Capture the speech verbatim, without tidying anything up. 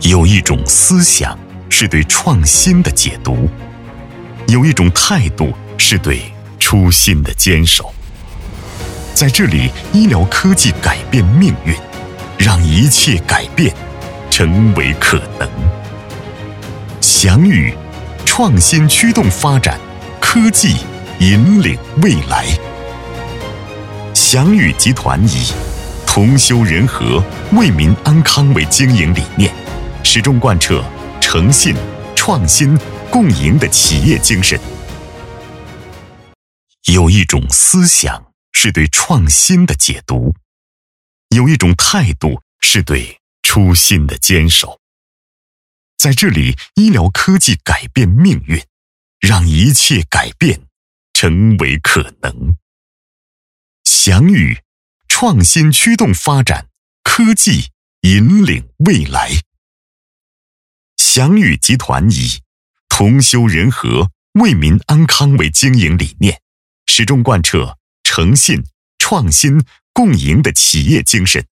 有一种思想是对创新的解读，有一种态度是对初心的坚守。在这里，医疗科技改变命运，让一切改变成为可能。祥宇，创新驱动发展，科技引领未来。祥宇集团以同修人和、为民安康为经营理念，始终贯彻诚信、创新、共赢的企业精神。有一种思想是对创新的解读，有一种态度是对初心的坚守。在这里，医疗科技改变命运，让一切改变成为可能。祥宇，创新驱动发展，科技引领未来。祥宇集团以同修人和、为民安康为经营理念，始终贯彻诚信、创新、共赢的企业精神。